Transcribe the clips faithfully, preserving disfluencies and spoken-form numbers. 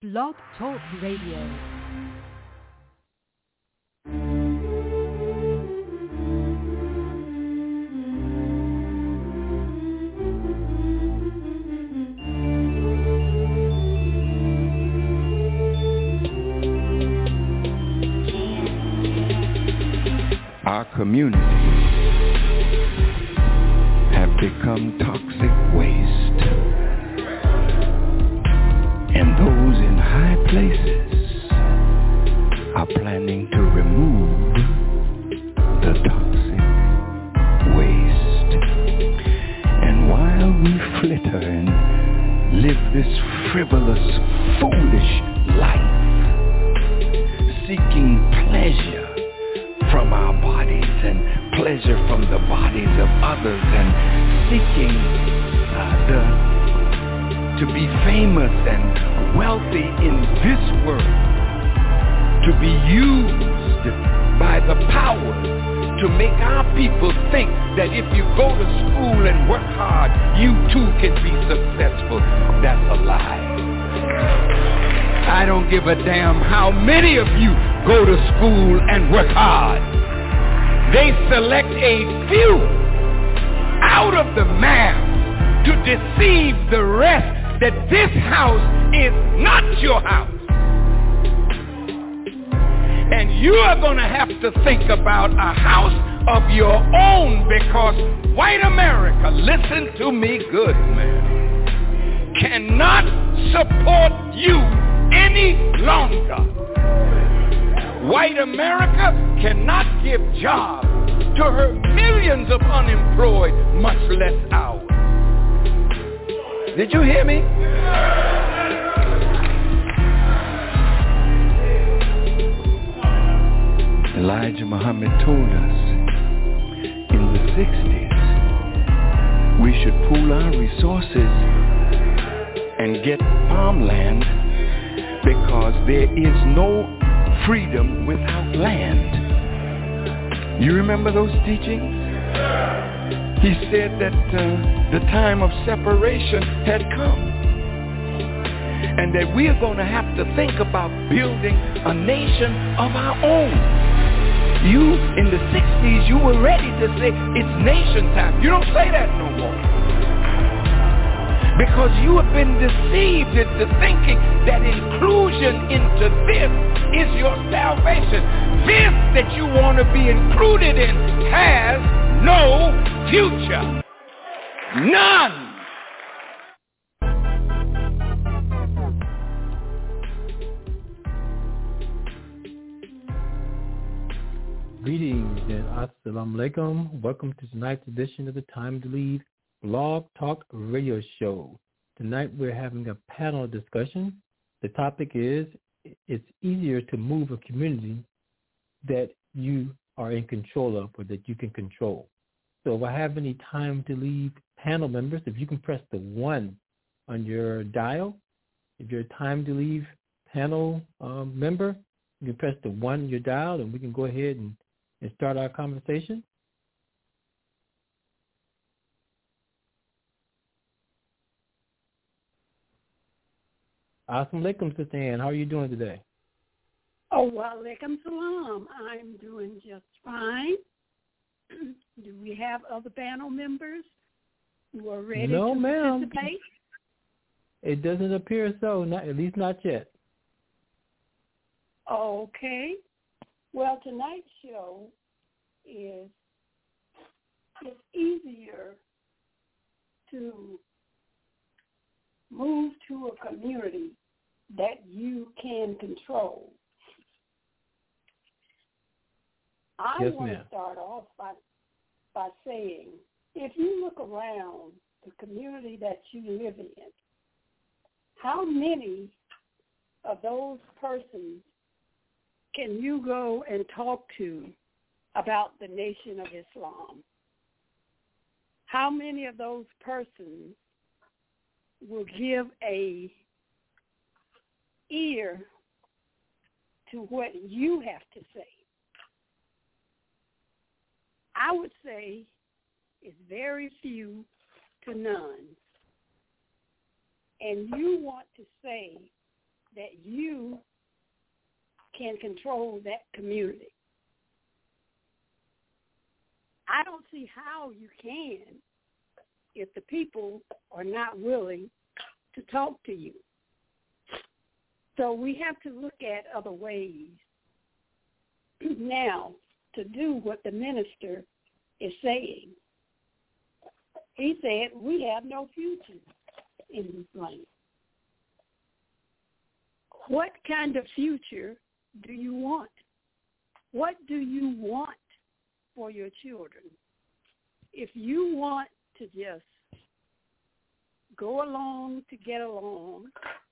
Blog Talk Radio. Our communities have become toxic waste, and those in high places are planning to remove the toxic waste. And while we flitter and live this frivolous, foolish life, seeking pleasure from our bodies and pleasure from the bodies of others, and seeking uh, the, to be famous and wealthy in this world, to be used by the power to make our people think that if you go to school and work hard, you too can be successful. That's a lie. I don't give a damn how many of you go to school and work hard. They select a few out of the mass to deceive the rest that this house is not your house. And you are going to have to think about a house of your own, because white America, listen to me good, man, cannot support you any longer. White America cannot give jobs to her millions of unemployed, much less ours. Did you hear me? Elijah Muhammad told us in the sixties we should pool our resources and get farmland, because there is no freedom without land. You remember those teachings? He said that uh, the time of separation had come, and that we are going to have to think about building a nation of our own. You, in the sixties, you were ready to say it's nation time. You don't say that no more, because you have been deceived into thinking that inclusion into this is your salvation. This that you want to be included in has no future. None. Greetings and assalamu alaikum. Welcome to tonight's edition of the Time to Lead Blog Talk Radio Show. Tonight we're having a panel discussion. The topic is, it's easier to move a community that you are in control of, or that you can control. So if I have any Time to Lead panel members, if you can press the one on your dial, if you're a Time to Lead panel um, member, you can press the one on your dial, and we can go ahead and, and start our conversation. Assalamu alaikum, Sister Ann. How are you doing today? Oh, wa alaikum salam. I'm doing just fine. Do we have other panel members who are ready no, to ma'am. participate? It doesn't appear so, not, at least not yet. Okay. Well, tonight's show is it's easier to move to a community that you can control. I yes, want ma'am. to start off by by saying, if you look around the community that you live in, how many of those persons can you go and talk to about the Nation of Islam? How many of those persons will give a ear to what you have to say? I would say it's very few to none. And you want to say that you can control that community. I don't see how you can if the people are not willing to talk to you. So we have to look at other ways now to do what the minister is saying. He said, we have no future in this land. What kind of future do you want? What do you want for your children? If you want to just go along to get along,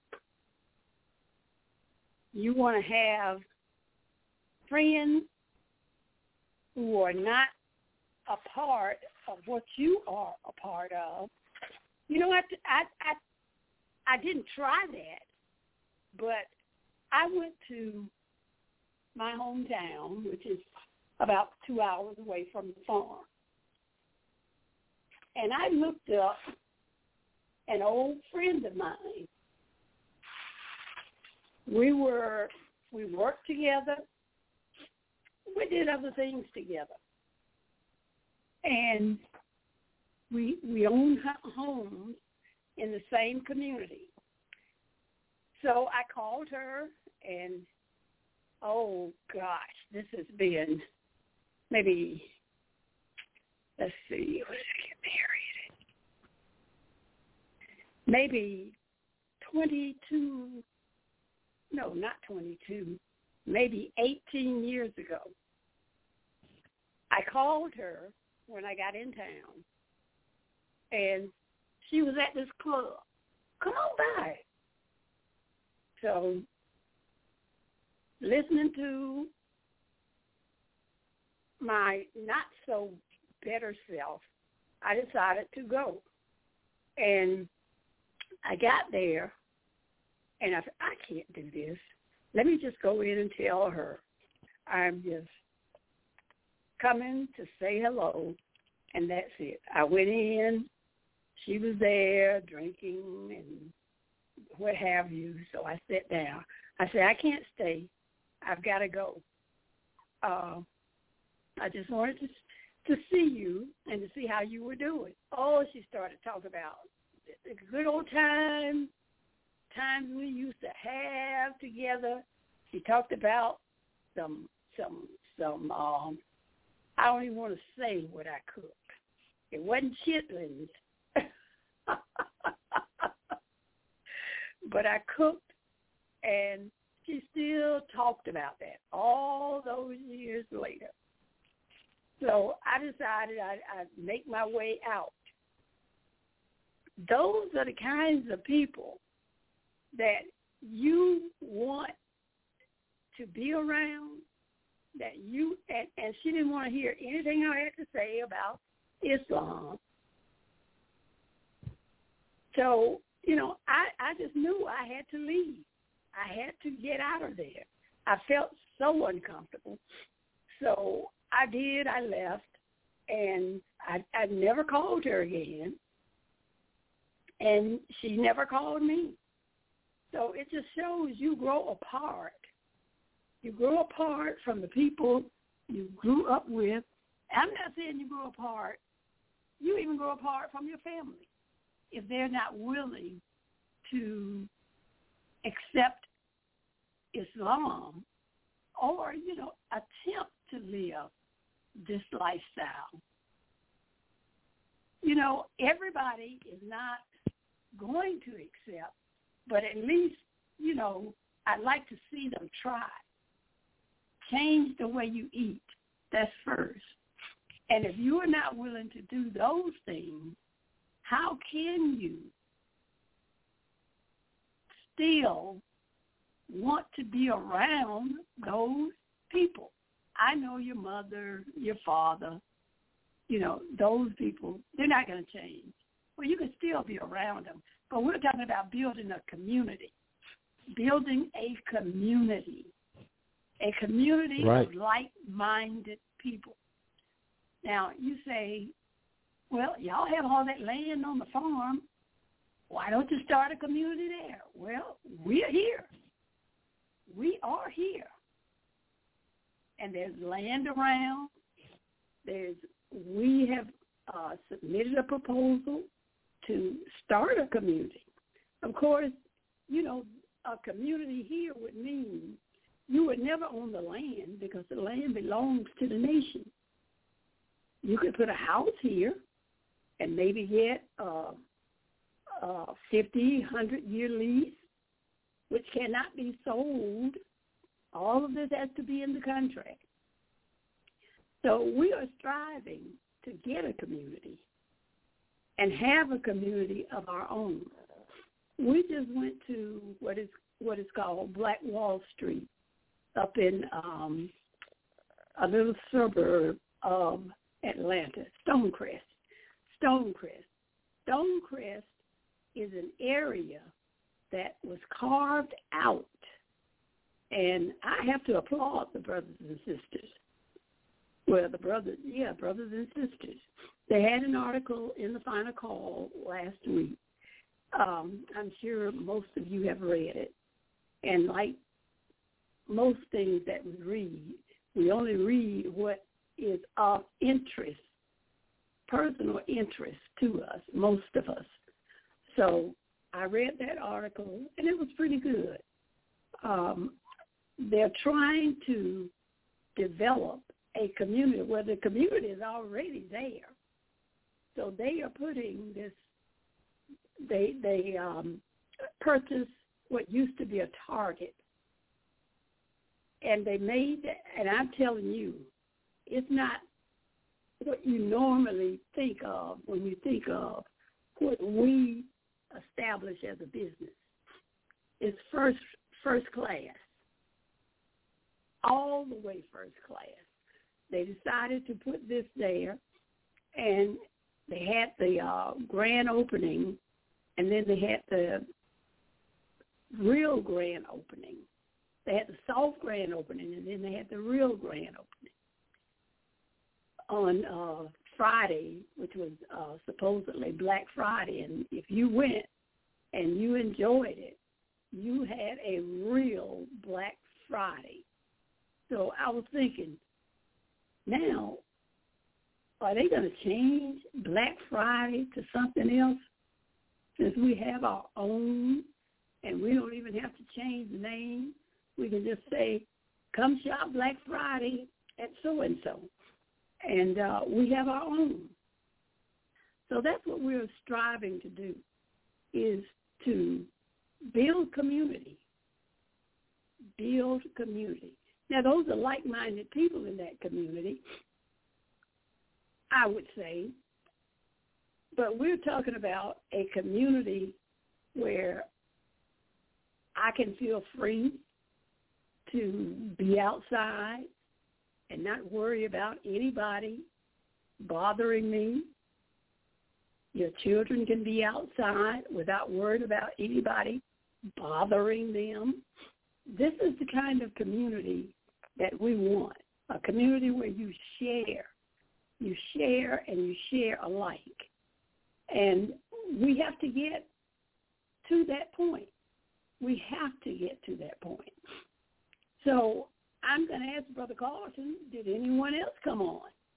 you want to have friends who are not a part of what you are a part of. You know, I, I, I, I didn't try that, but I went to my hometown, which is about two hours away from the farm, and I looked up an old friend of mine. We were, we worked together. We did other things together. And we we owned homes in the same community. So I called her, and, oh, gosh, this has been maybe, let's see, when did I get married? Maybe twenty-two, no, not twenty-two, maybe eighteen years ago. I called her when I got in town, and she was at this club. Come on by. So, listening to my not-so-better self, I decided to go. And I got there, and I said, I can't do this. Let me just go in and tell her I'm just coming to say hello, and that's it. I went in. She was there drinking and what have you, so I sat down. I said, I can't stay. I've got to go. Uh, I just wanted to to see you and to see how you were doing. Oh, she started talking about the good old time, times we used to have together. She talked about some, some, some, um, I don't even want to say what I cooked. It wasn't chitlins. But I cooked, and she still talked about that all those years later. So I decided I'd, I'd make my way out. Those are the kinds of people that you want to be around, that you, and, and she didn't want to hear anything I had to say about Islam. So, you know, I, I just knew I had to leave. I had to get out of there. I felt so uncomfortable. So I did. I left, and I, I never called her again, and she never called me. So it just shows you grow apart. You grow apart from the people you grew up with. I'm not saying you grow apart. You even grow apart from your family if they're not willing to accept Islam or, you know, attempt to live this lifestyle. You know, everybody is not going to accept, but at least, you know, I'd like to see them try. Change the way you eat. That's first. And if you are not willing to do those things, how can you still want to be around those people? I know your mother, your father, you know, those people, they're not going to change. Well, you can still be around them. But we're talking about building a community, building a community, a community right. of like-minded people. Now, you say, well, y'all have all that land on the farm. Why don't you start a community there? Well, we're here. are here. And there's land around. There's we have uh, submitted a proposal to start a community. Of course, you know, a community here would mean you would never own the land because the land belongs to the nation. You could put a house here and maybe get a, a fifty, one hundred year lease, which cannot be sold. All of this has to be in the contract. So we are striving to get a community and have a community of our own. We just went to what is what is called Black Wall Street up in um, a little suburb of Atlanta, Stonecrest. Stonecrest. Stonecrest is an area that was carved out, and I have to applaud the brothers and sisters. Well, the brothers, yeah, brothers and sisters. They had an article in the Final Call last week. Um, I'm sure most of you have read it. And like most things that we read, we only read what is of interest, personal interest to us, most of us. So I read that article, and it was pretty good. Um, they're trying to develop a community where the community is already there. So they are putting this, they they um, purchased what used to be a Target, and they made, and I'm telling you, it's not what you normally think of when you think of what we establish as a business. It's first first class, all the way first class. They decided to put this there, and they had the uh, grand opening, and then they had the real grand opening. They had the soft grand opening, and then they had the real grand opening on uh, Friday, which was uh, supposedly Black Friday. And if you went and you enjoyed it, you had a real Black Friday. So I was thinking, now, are they going to change Black Friday to something else since we have our own and we don't even have to change the name? We can just say, come shop Black Friday at so-and-so. And uh, we have our own. So that's what we're striving to do, is to build community, build community. Now, those are like-minded people in that community, I would say. But we're talking about a community where I can feel free to be outside and not worry about anybody bothering me. Your children can be outside without worrying about anybody bothering them. This is the kind of community that we want, a community where you share. You share and you share alike. And we have to get to that point. We have to get to that point. So I'm going to ask Brother Carlton, did anyone else come on?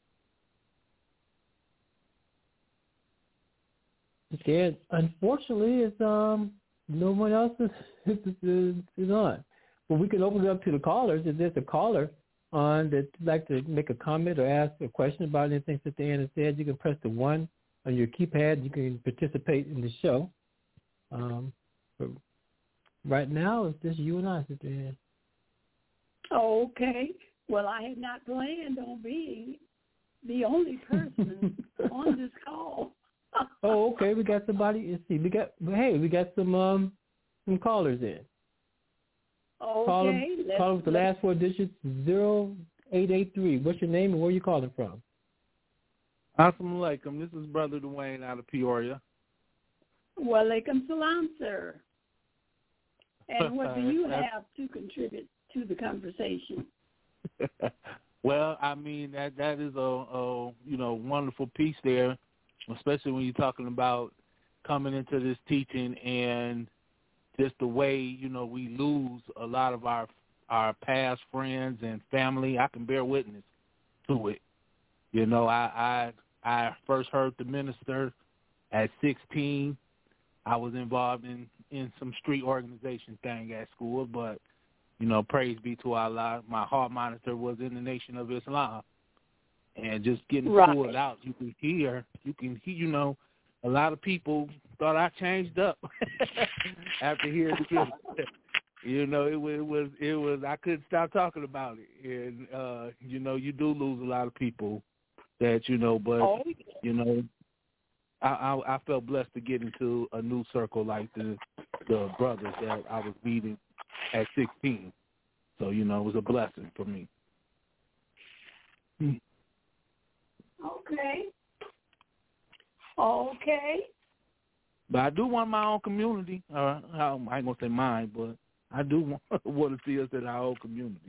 Yeah, unfortunately, it's um no one else is, is, is, is on. But we can open it up to the callers. If there's a caller on that would like to make a comment or ask a question about anything that Ann has said, you can press the one on your keypad. You can participate in the show. Um, but right now, it's just you and I, Sister Ann. Okay. Well, I had not planned on being the only person on this call. Oh, okay. We got somebody. Let's see. We got. Hey, we got some um some callers in. Okay. Call them, call them with the last four digits, zero eight eight three. What's your name and where are you calling from? Assalamu alaikum. This is Brother Dwayne out of Peoria. Wa alaikum salam, sir. And what do you have to contribute to the conversation? Well, I mean, that that is a, a you know wonderful piece there, especially when you're talking about coming into this teaching and just the way, you know, we lose a lot of our our past friends and family. I can bear witness to it. You know, I I, I first heard the minister at sixteen. I was involved in, in some street organization thing at school, but, you know, praise be to Allah, my heart monitor was in the Nation of Islam. And just getting right. pulled out, you can hear, you can hear, you know, a lot of people thought I changed up after hearing this. You know, it was, it was, it was, I couldn't stop talking about it. And, uh, you know, you do lose a lot of people that, you know, but, oh. you know, I, I, I felt blessed to get into a new circle like the, the brothers that I was meeting at sixteen. So, you know, it was a blessing for me. Okay. Okay. But I do want my own community. Uh, I ain't going to say mine, but I do want, want to see us in our own community.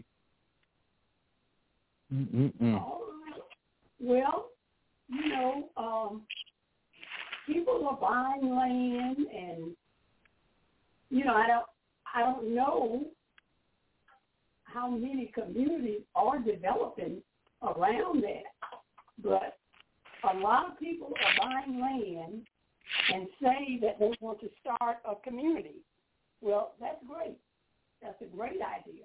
Mm-mm-mm. All right. Well, you know, um, people are buying land, and you know, I don't, I don't know how many communities are developing around that, but a lot of people are buying land and say that they want to start a community. Well, that's great. That's a great idea.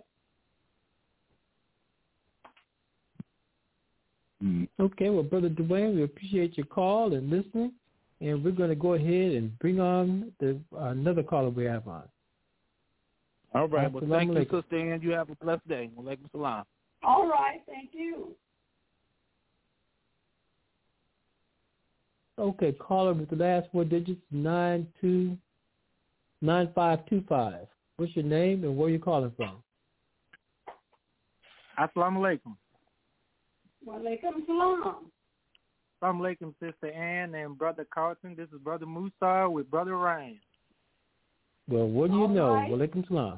Okay, well, Brother Dwayne, we appreciate your call and listening, and we're going to go ahead and bring on the uh, another caller we have on. All right, well, thank you, alaikum. Sister Ann. You have a blessed day. Walaikum salam. All right, thank you. Okay, caller with the last four digits, nine two nine five two five. What's your name and where are you calling from? Assalamu alaikum. Walaikum salam. Assalamu alaikum, Sister Ann and Brother Carlton. This is Brother Musa with Brother Ryan. Well, what do you All know? right. Walaikum salam.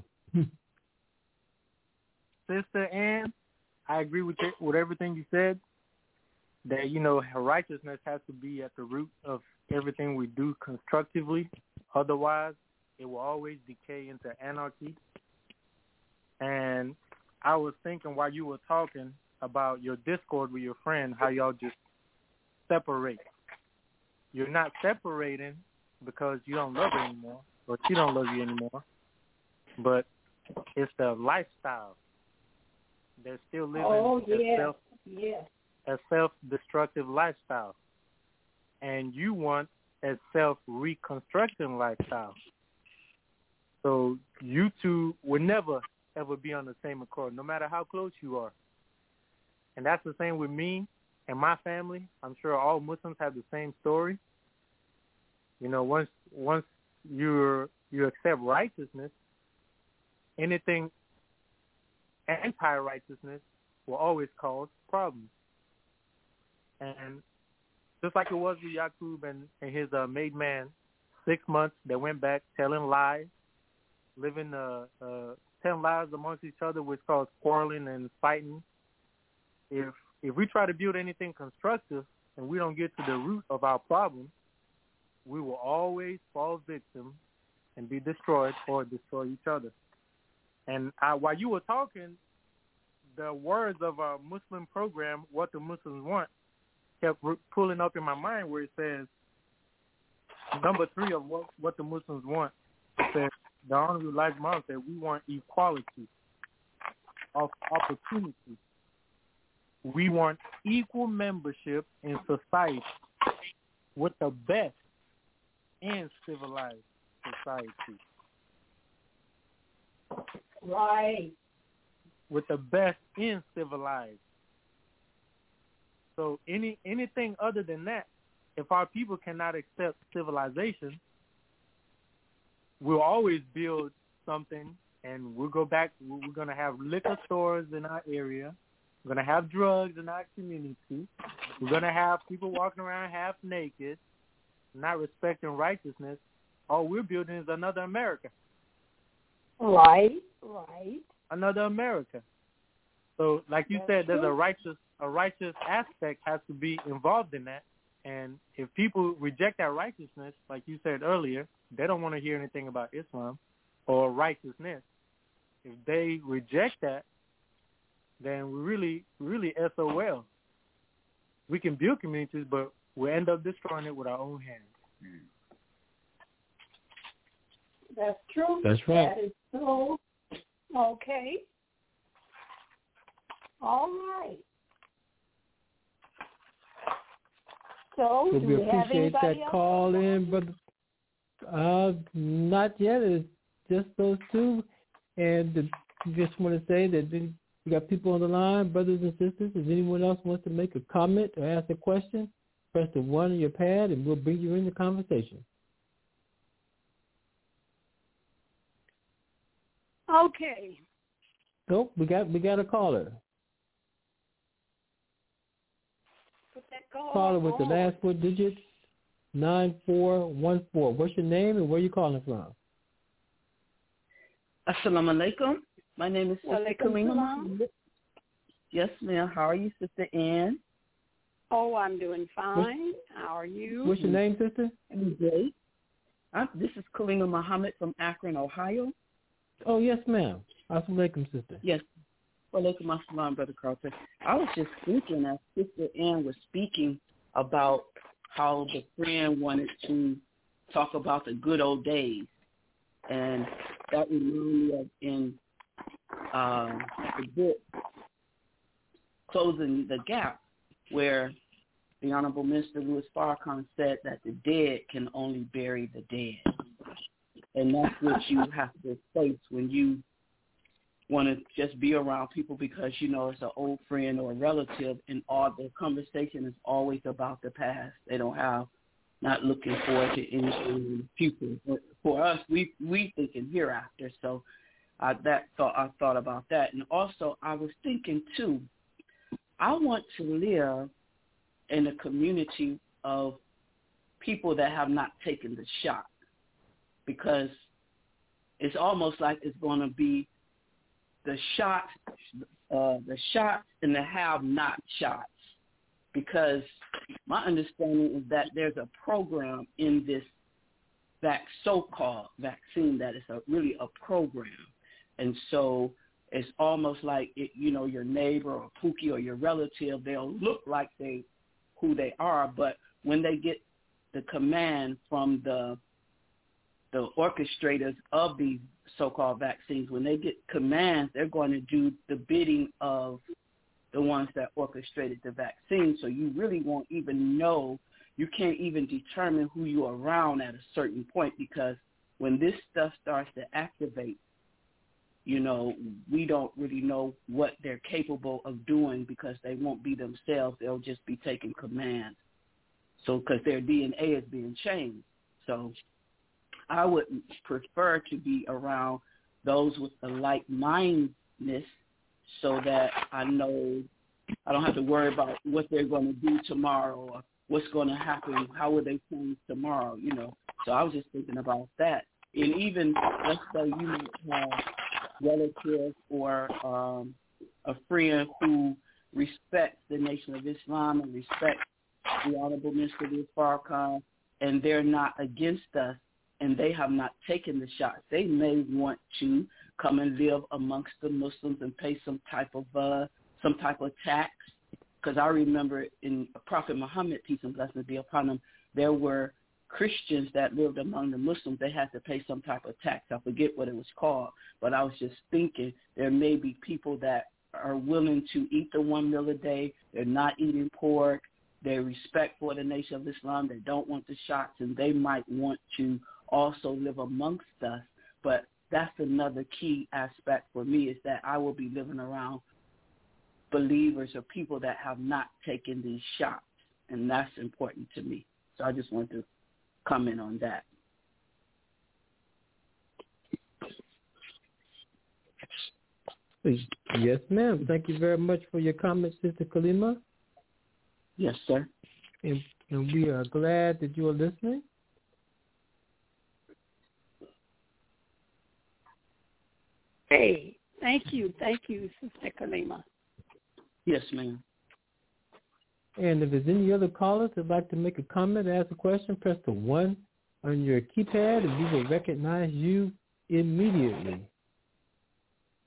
Sister Ann, I agree with you, with everything you said, that, you know, righteousness has to be at the root of everything we do constructively. Otherwise, it will always decay into anarchy. And I was thinking while you were talking about your discord with your friend, how y'all just separate. You're not separating because you don't love her anymore, or she don't love you anymore, but it's the lifestyle. They're still living Oh, a, yeah. self, Yeah. a self-destructive lifestyle. And you want a self-reconstructing lifestyle. So you two will never, ever be on the same accord, no matter how close you are. And that's the same with me and my family. I'm sure all Muslims have the same story. You know, once once you you accept righteousness, anything anti-righteousness will always cause problems. And just like it was with Yaqub and, and his uh, made man, six months they went back telling lies, living uh, uh, telling lies amongst each other, which caused quarreling and fighting. If if we try to build anything constructive and we don't get to the root of our problem, we will always fall victim and be destroyed or destroy each other. And I, while you were talking, the words of our Muslim program, What the Muslims Want, kept re- pulling up in my mind where it says, number three of what, what the Muslims want, says, the Honorable Elijah Muhammad said, we want equality of opportunity. We want equal membership in society with the best in civilized society. Right. With the best in civilized. So any anything other than that, if our people cannot accept civilization, we'll always build something, and we'll go back. We're going to have liquor stores in our area. We're going to have drugs in our community. We're going to have people walking around half naked, not respecting righteousness. All we're building is another America. Right, right. Another America. So, like you That's said, there's true. a righteous a righteous aspect has to be involved in that. And if people reject that righteousness, like you said earlier, they don't want to hear anything about Islam or righteousness. if they reject that, then we really, really S O L. We can build communities, but we end up destroying it with our own hands. Mm. That's true. That's right. That is true. Okay. All right. So, so do we we have appreciate that anybody else? call in, but uh, not yet. It's just those two. And the, just want to say that we got people on the line, brothers and sisters. If anyone else wants to make a comment or ask a question, press the one on your pad, and we'll bring you in the conversation. Okay. So we got we got a caller. Put that call Caller with on. the last four digits, nine four one four. What's your name and where you calling from? Assalamu alaikum. My name is Sister Kalima. Salam. Yes, ma'am. How are you, Sister Ann? Oh, I'm doing fine. How are you? What's your name, sister? I'm great. I'm, this is Kalima Muhammad from Akron, Ohio. Oh, yes, ma'am. Assalamu alaikum, sister. Yes. Walaikum assalam, Brother Carlton. I was just thinking as Sister Ann was speaking about how the friend wanted to talk about the good old days. And that reminded me of in um, the book, Closing the Gap, where the Honorable Minister Louis Farrakhan said that the dead can only bury the dead. And that's what you have to face when you want to just be around people because, you know, it's an old friend or a relative, and all the conversation is always about the past. They don't have, not looking forward to anything in the future. But for us, we we thinking hereafter. So uh, that thought I thought about that. And also I was thinking, too, I want to live in a community of people that have not taken the shot, because it's almost like it's going to be the shot, uh, the shots and the have-not shots, because my understanding is that there's a program in this vac- so-called vaccine that is a, really a program. And so it's almost like, it, you know, your neighbor or Pookie or your relative, they'll look like they who they are, but when they get the command from the the orchestrators of these so-called vaccines, when they get commands, they're going to do the bidding of the ones that orchestrated the vaccine. So you really won't even know, you can't even determine who you're around at a certain point, because when this stuff starts to activate, you know, we don't really know what they're capable of doing, because they won't be themselves. They'll just be taking commands. So because their D N A is being changed. So I would prefer to be around those with the like-mindedness, so that I know I don't have to worry about what they're going to do tomorrow or what's going to happen, how will they change tomorrow, you know. So I was just thinking about that. And even, let's say you might have relatives or um, a friend who respects the Nation of Islam and respects the Honorable Minister Louis Farrakhan, and they're not against us, and they have not taken the shots. They may want to come and live amongst the Muslims and pay some type of uh, some type of tax. Because I remember in Prophet Muhammad, peace and blessings be upon him, there were Christians that lived among the Muslims. They had to pay some type of tax. I forget what it was called, but I was just thinking there may be people that are willing to eat the one meal a day. They're not eating pork. They respect for the Nation of Islam. They don't want the shots, and they might want to also live amongst us. But that's another key aspect for me, is that I will be living around believers or people that have not taken these shots, and that's important to me. So I just want to comment on that. Yes, ma'am. Thank you very much for your comments, Sister Kalima. Yes, sir. And, and we are glad that you are listening. Hey, thank you. Thank you, Sister Kalima. Yes, ma'am. And if there's any other callers that would like to make a comment or ask a question, press the one on your keypad, and we will recognize you immediately.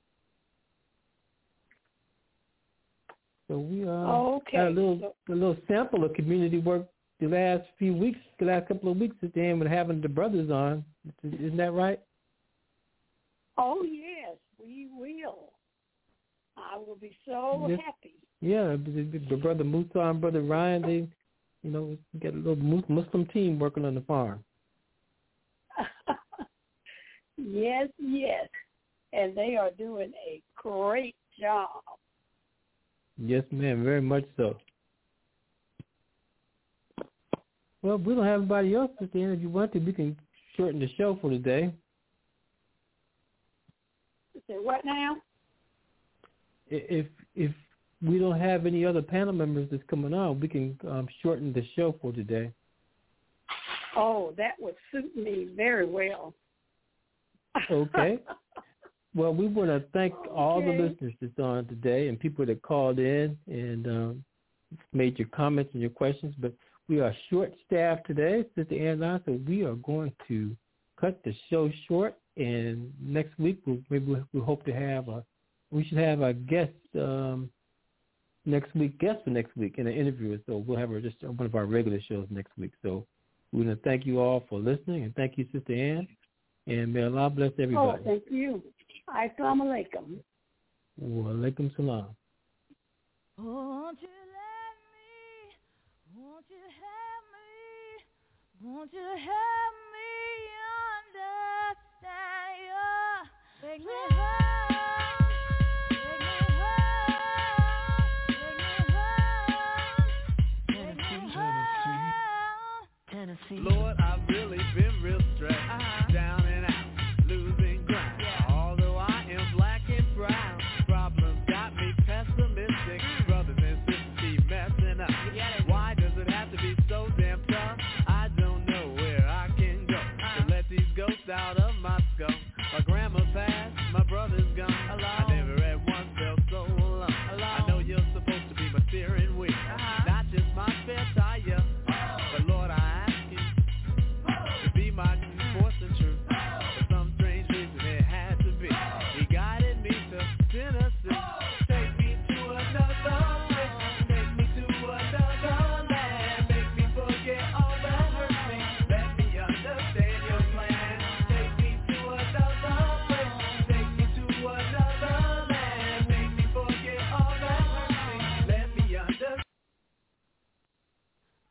So we uh, okay. got a little a little sample of community work the last few weeks, the last couple of weeks at the end with having the brothers on. Isn't that right? Oh, yes, we will. I will be so yes. happy. Yeah, the brother Musa and brother Ryan, they, you know, got a little Muslim team working on the farm. Yes, yes, and they are doing a great job. Yes, ma'am, very much so. Well, we don't have anybody else at the end. If you want to, we can shorten the show for today. Say what now? If if we don't have any other panel members that's coming on, we can um, shorten the show for today. Oh, that would suit me very well. Okay. Well, we want to thank okay. all the listeners that's on today and people that called in and um, made your comments and your questions. But we are short-staffed today, Sister Ann and I, so we are going to cut the show short. And next week, we'll, maybe we we'll hope to have a, we should have a guest um, next week, guest for next week, and an interviewer. So we'll have her just on one of our regular shows next week. So we want to thank you all for listening, and thank you, Sister Ann. And may Allah bless everybody. Oh, thank you. Assalamu alaikum. Wa alaikum salam. Won't you let me, won't you help me, won't you help me understand you? Make me